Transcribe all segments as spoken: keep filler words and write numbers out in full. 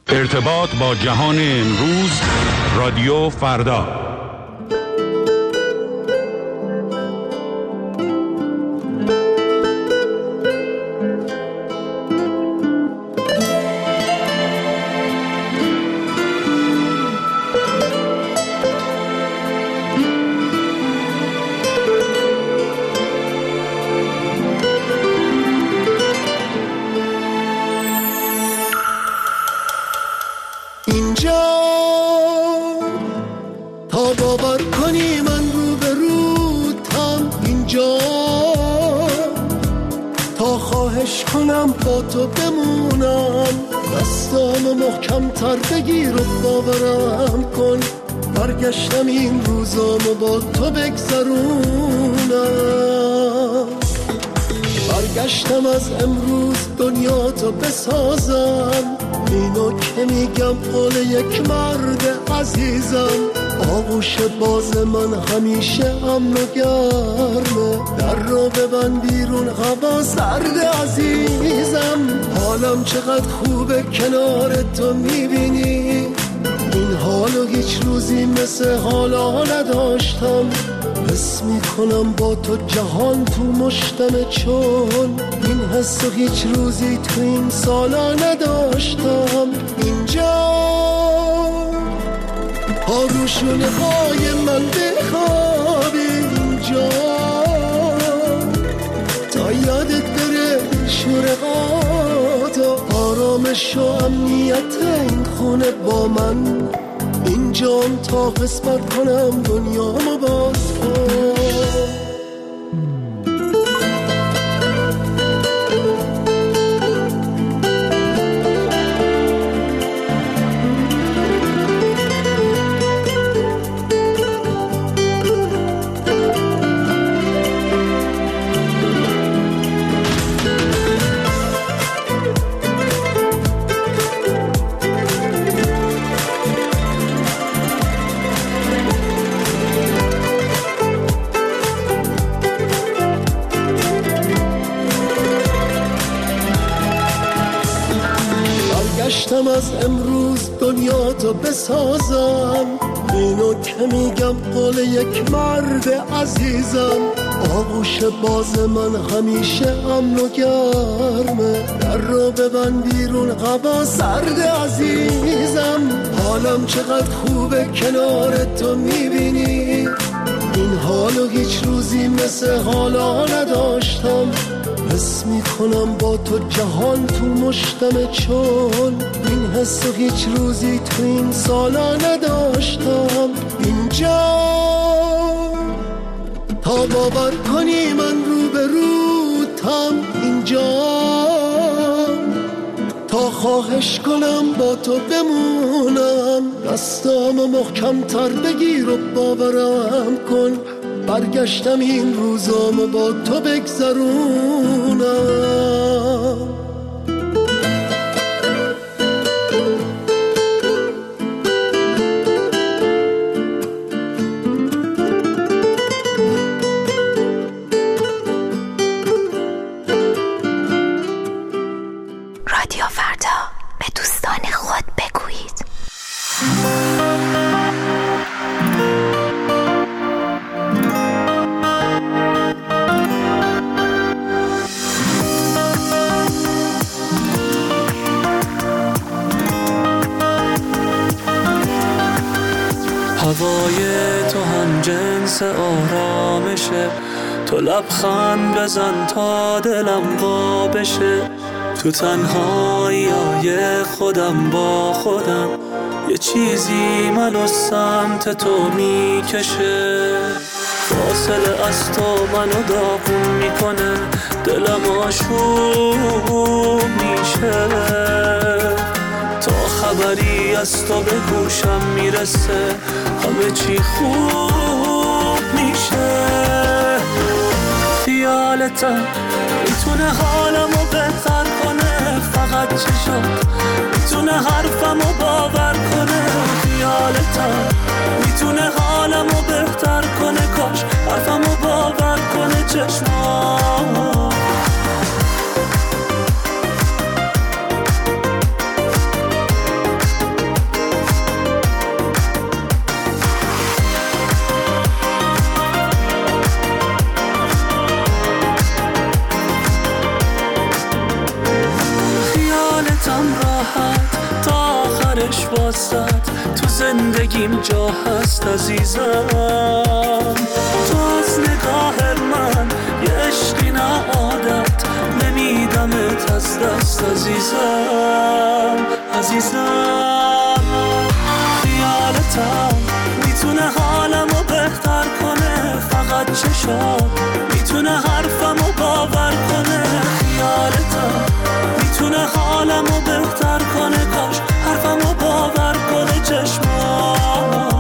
ارتباط با جهان امروز، رادیو فردا. با تو بمونم، دستامو محکم تر بگیر و باورم کن، برگشتم این روزامو با تو بگذرونم، برگشتم از امروز دنیا تو بسازم، اینو که میگم قول یک مرد عزیزم، آغوش باز من همیشه امن و گرمه، در رو ببند بیرون هوا سرد عزیزم، حالم چقدر خوبه کنار تو میبینی، این حالو هیچ روزی مثل حالا نداشتم، حس میکنم با تو جهان تو مشتمه، چون این حسو هیچ روزی تو این سالا نداشتم. اینجا ها روشونه های من بخوابی، اینجا تا یادت بره شورقات و آرامش و امنیت این خونه با من، اینجام تا قسمت کنم دنیامو باز کن. برگشتم از امروز دنیا تو بسازم، اینو که میگم قول یک مرد عزیزم، آغوش باز من همیشه امن و گرمه، در رو ببند بیرون هوا سرد عزیزم، حالم چقدر خوبه کنار تو میبینی، این حالو هیچ روزی مثل حالا نداشتم، حس میکنم با تو جهان تو مشتمه، چون این حسو هیچ روزی تو این سالا نداشتم. اینجا تا باور کنی من رو به روتم، اینجا تا خواهش کنم با تو بمونم، دستامو محکم تر بگیر و باورم کن، برگشتم این روزامو با تو بگذرونم. رادیو فردا، به دوستان خود بگویید. هوای تو هم جنس آرامشه، تو لبخند بزن تا دلم وا بشه، تو تنهایی های خودم با خودم، یه چیزی منو سمت تو میکشه، فاصله از تو منو داغون میکنه، دلم آشوب میشه، تا خبری از تو به گوشم میرسه، همه چی خوب میشه، خیالتم میتونه حالمو بهتر کنه، فقط چشات میتونه حرفمو باور کنه، خیالتم میتونه حالمو بهتر کنه، کاش حرفمو باور کنه چشمات. واسد تو زندگیم جا هست عزیزم. تو از نگاه من یه عشقی نه عادت نمیدمت از دست عزیزم عزیزم. خیالتم میتونه حالمو بهتر کنه، فقط چشات میتونه حرفمو باور کنه. خیالتم میتونه حالمو بهتر کنه، کاش حرفمو باور کنه چشمات.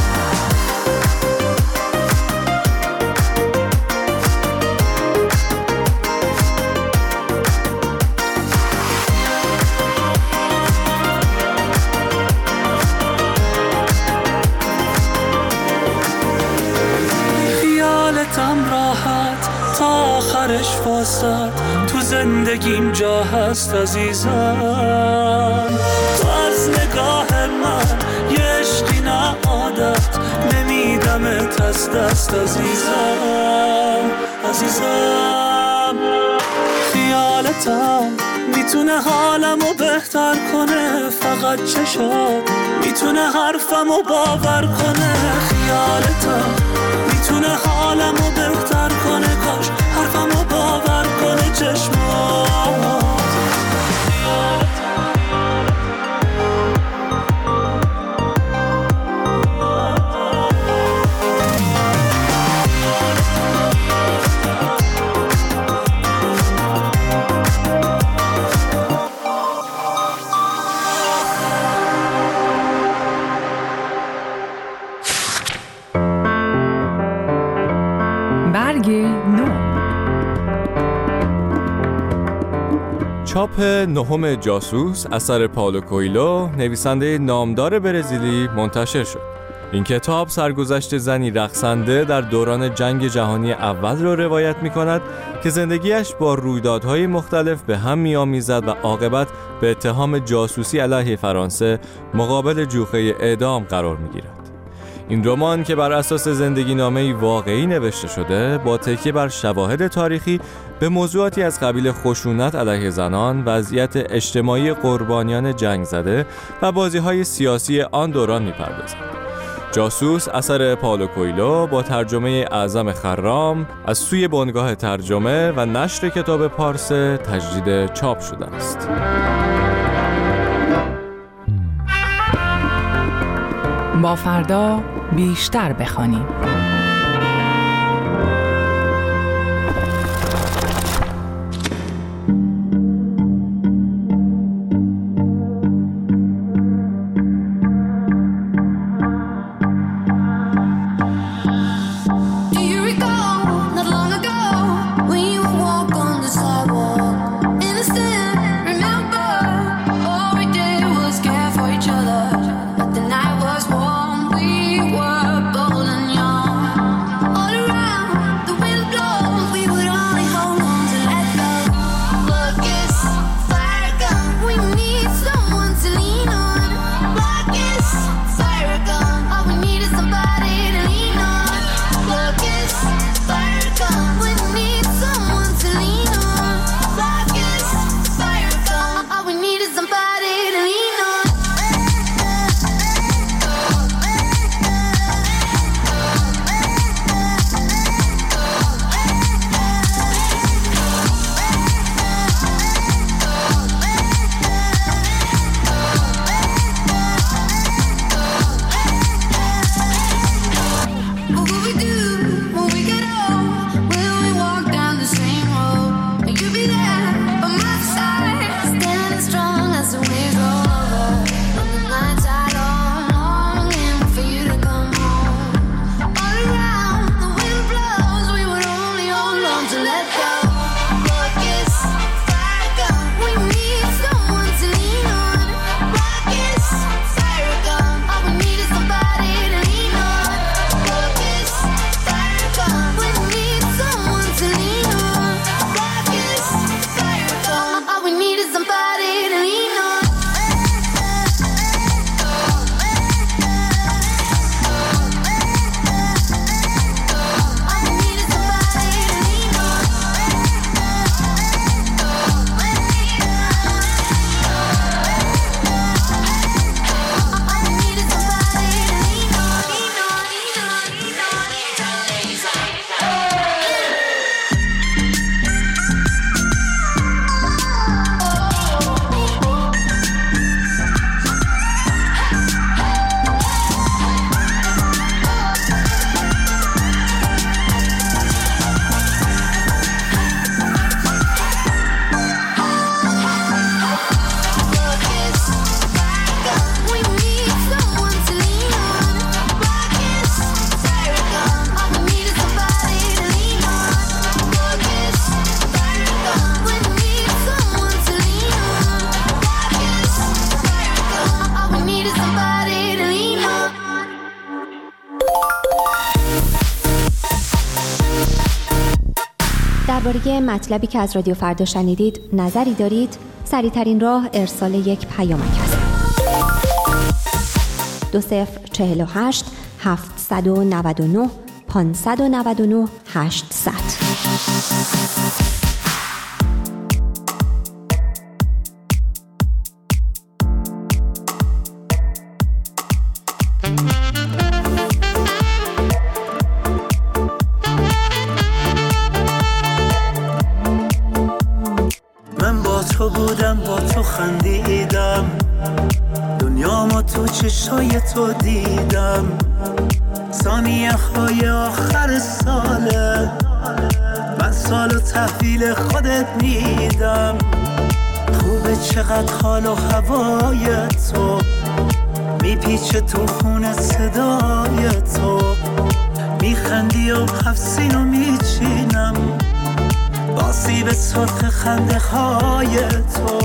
خیالتم راحت تا آخرش واسد تو زندگیم جا هست عزیزم. تو از نگاه من یه عشقی نه عادت نمیدمت از دست عزیزم عزیزم. خیالتم میتونه حالمو بهتر کنه، فقط چشات میتونه حرفمو باور کنه. خیالتم میتونه حالمو بهتر کنه، کاش حرفمو باور کنه چشمات. برگ نو. چاپ نهم جاسوس اثر پائولو کوئلو، نویسنده نامدار برزیلی، منتشر شد. این کتاب سرگذشت زنی رقصنده در دوران جنگ جهانی اول را روایت می کند که زندگیش با رویدادهای مختلف به هم می آمیزد و عاقبت به اتهام جاسوسی علیه فرانسه مقابل جوخه اعدام قرار می گیرد. این رمان که بر اساس زندگی نامه‌ای واقعی نوشته شده، با تکیه بر شواهد تاریخی به موضوعاتی از قبیل خشونت علیه زنان، وضعیت اجتماعی قربانیان جنگ زده و بازی‌های سیاسی آن دوران می‌پردازد. جاسوس اثر پائولو کوئلو با ترجمه اعظم خرام از سوی بنگاه ترجمه و نشر کتاب پارسه تجدید چاپ شده است. با فردا بیشتر بخوانیم. The night was warm, we were bold and young. درباره مطلبی که از رادیو فردا شنیدید نظری دارید؟ سریع‌ترین راه ارسال یک پیامک است. دو صفر چهل و هشت هفتصد و نود و نه پانصد و نود و نه هشتصد. من با تو بودم، با تو خندیدم، دنیامو تو چشای تو دیدم. ثانیه های آخر ساله، من سالو تحویل خودت میدم. خوبه چقدر حال و هوای تو میپیچه تو خون صدای تو. میخندی و حفظینو میچینم با سیب سرخ خنده های تو.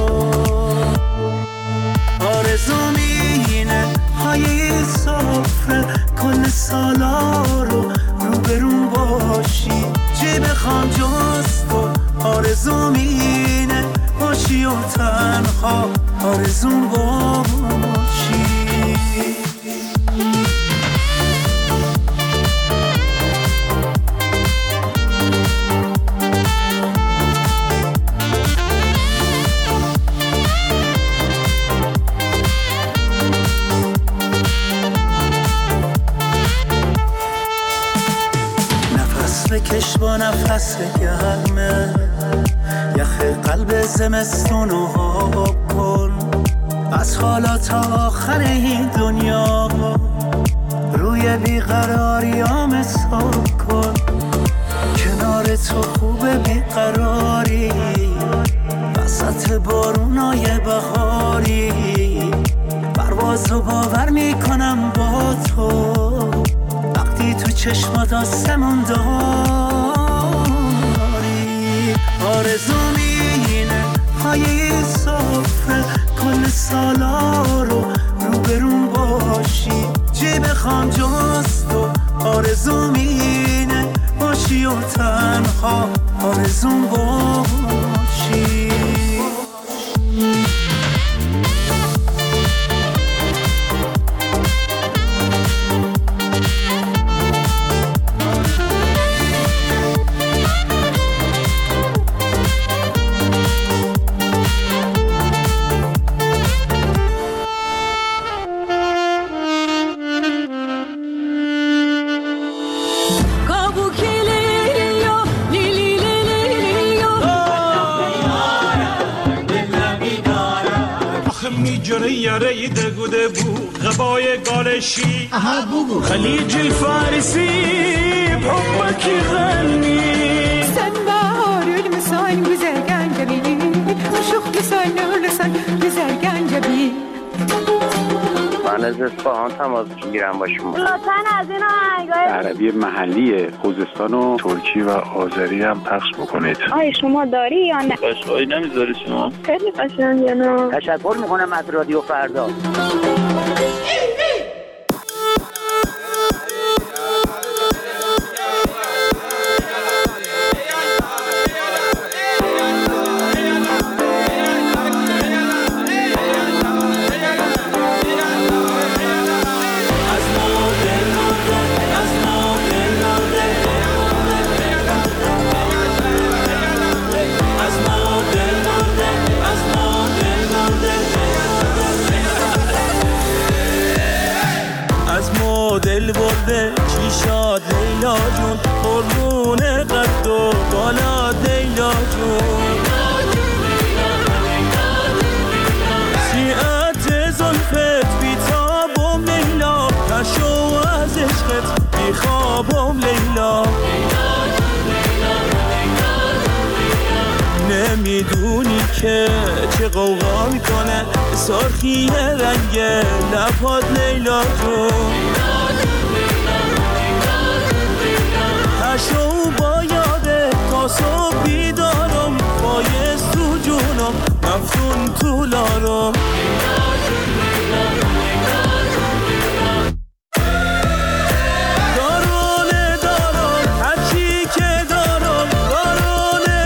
آرزوم اینه های سفره کل سالا رو روبرون باشی. چی بخوام جز تو؟ آرزوم اینه باشی و تنها آرزوم باشی. بکش با نفس گرمه، یخ قلب زمستونو آب کن. از حالا تا آخر این دنیا روی بیقراریام حساب کن. کنار تو خوبه بیقراری وسط بارونای بهاری. پروازو باور میکنم با تو وقتی تو چشمات آسمون داری. آرزوم اینه پای سفره کل سالا رو روبرون باشی. چی بخوام جز تو؟ آرزوم اینه باشی و تنها آرزوم باشی. میجره یاره دگوده بو غبای گالشی خلیج الفارسی بحبك يغني سنبار المسان بزرگان جبی شوخ لسان لسان بزرگان جبی. من از اصفهان تماس میگیرم با شما. لطفاً از این آهنگای عربی محلی خوزستان و ترکی و آذری هم پخش بکنید. آیا شما داری یا نه؟ قشقایی نمیذاری شما؟ خیلی قشنگه. نه تشکر میکنم از رادیو فردا. دل برده چی شاد لیلا جون قربون قد و بالا لیلا جون. سیعت زلفت بیتابم لیلا تشو از عشقت بیخوابم لیلا. نمیدونی که چه قوقا میکنه سرخی رنگ لبات لیلا جون. تشو با یاده تا صبح بیدارم بایست تو جونم مفتون تو لارم. دارونه دارم هرچی که دارم دارونه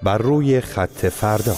بر روی خط فردا.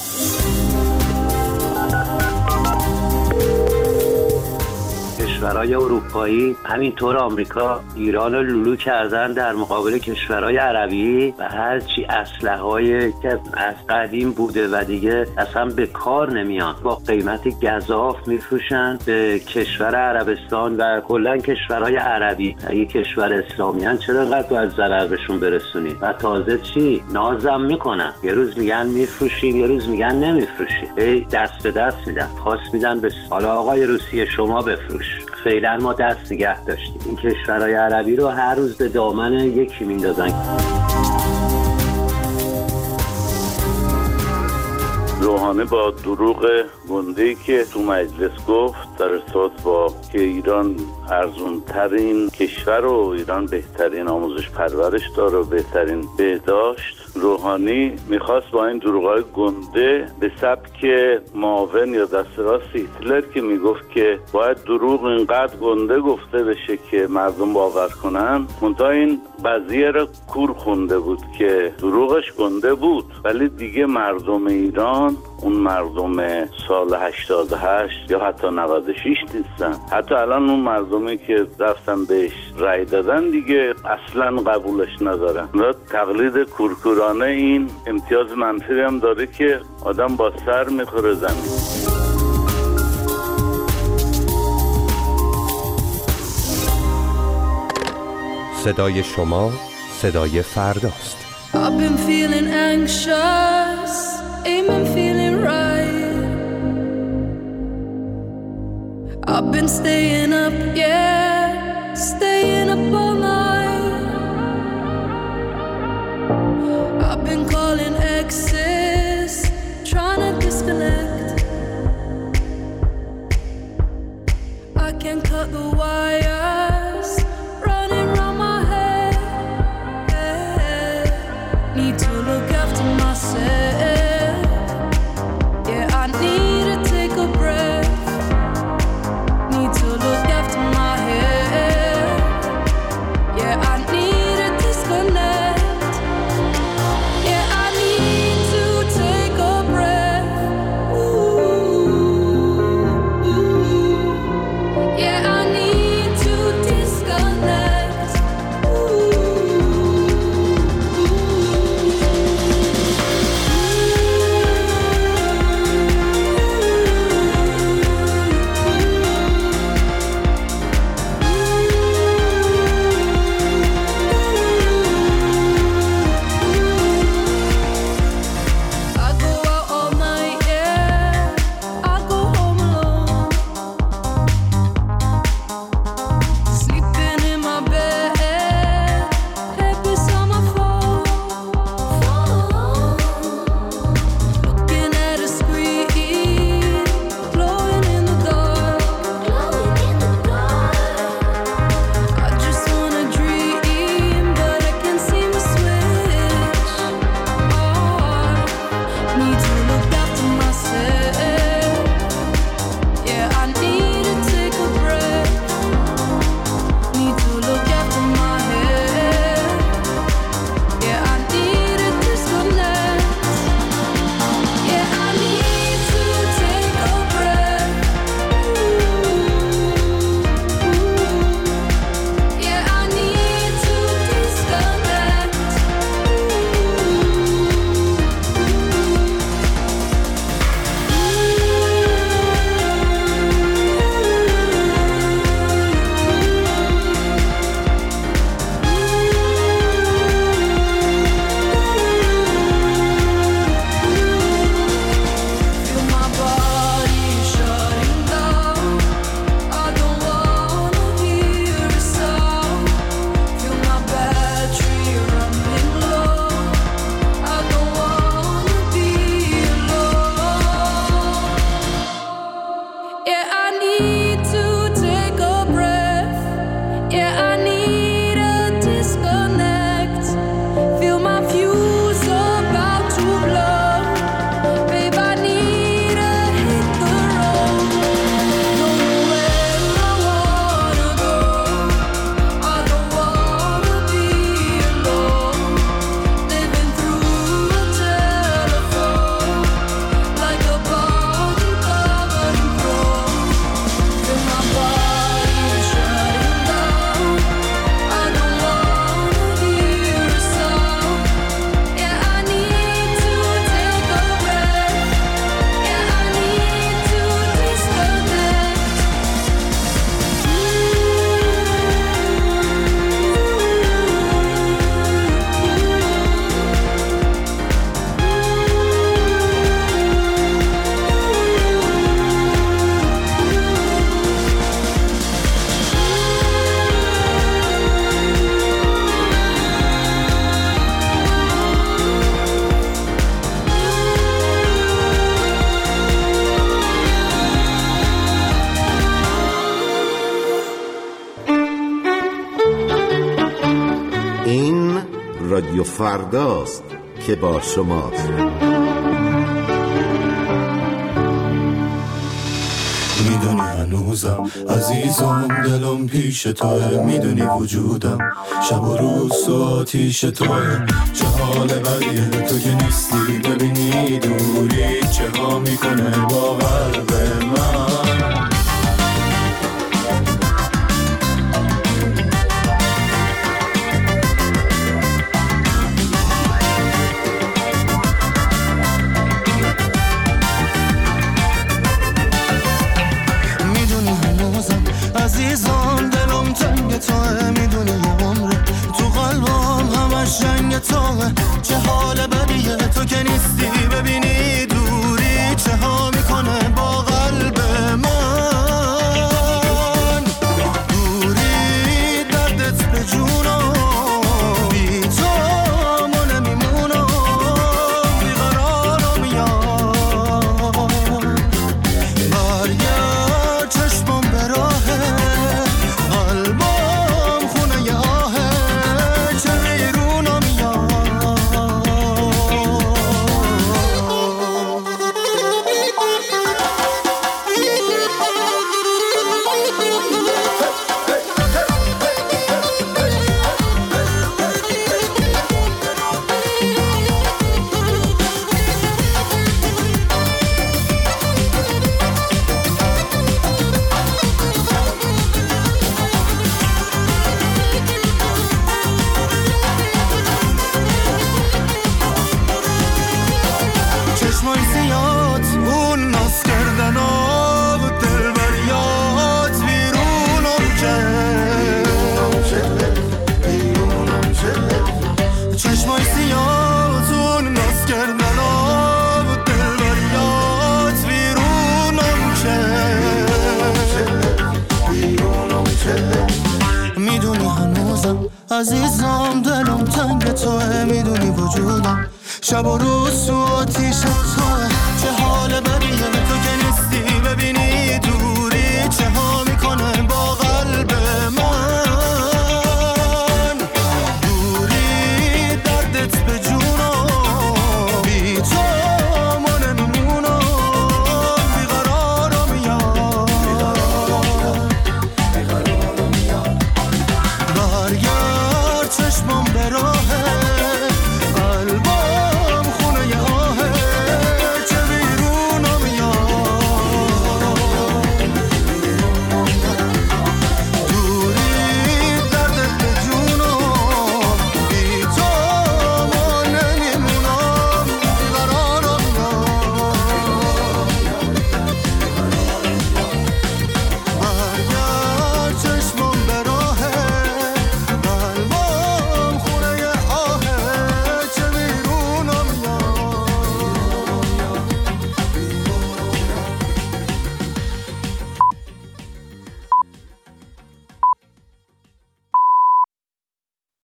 کشورهای اروپایی همینطور آمریکا ایران رو لولو کردن در مقابل کشورهای عربی و هرچی اسلحه‌ای که از قدیم بوده و دیگه اصلا به کار نمیان با قیمت گزاف میفروشن به کشور عربستان و کلا کشورهای عربی. اگه کشور اسلامی ان چرا انقدر باید ضرر بهشون برسونید؟ و تازه چی نازم میکنن، یه روز میگن میفروشیم یه روز میگن نمیفروشیم، ای دست به دست میدن، خواست میدن به حالا آقای روسیه شما بفروش. فعلا ما دست نگه داشتیم. این کشورهای عربی رو هر روز به دامن یکی میندازن. روحانی با دروغ گنده‌ای که تو مجلس گفت در ارتباط با که ایران ارزونترین کشور و ایران بهترین آموزش پرورش داره و بهترین بهداشت، روحانی میخواست با این دروغ‌های گنده به سبک معاون یا دست راست هیتلر که میگفت که باید دروغ اینقدر گنده گفته بشه که مردم باور کنن، منتها این قضیه را کور خونده بود که دروغش گنده بود ولی دیگه مردم ایران اون مردم سال هشتاد و هشت یا حتی نود و شش نیستن. حتی الان اون مردمی که رفتن بهش رای دادن دیگه اصلا قبولش ندارن. و تقلید کورکورانه این امتیاز منفی هم داره که آدم با سر میخوره زمین. صدای شما صدای فرداست. I've been feeling anxious, ain't been feeling right. I've been staying up, yeah, staying up all night. I've been calling exes, trying to disconnect. I can cut the wires running round my head. Need to look after myself. Yeah, I need to take a breath. Need to look after my head. این رادیو فرداست که با شماست. میدونی هنوزم عزیزم دلم پیش توه، میدونی وجودم شب و روز تو آتیش توه. چه حال بدیه تو که نیستی، ببینی دوری چه ها میکنه با قلب من. عزیزم دلم تنگ توه، میدونی یه عمره تو قلبم همش جنگ توه. چه حال بدیه تو که نیستی، ببینی دوری چه ها میکنه با قلب من. دوری دردت به جونم، بی تو ما نمیمونم، بیقرارم یاد. برگرد چشمم به راه، عزیزم دلم تنگ توه، میدونی وجودم شب و روز تو آتیش توه. چه حال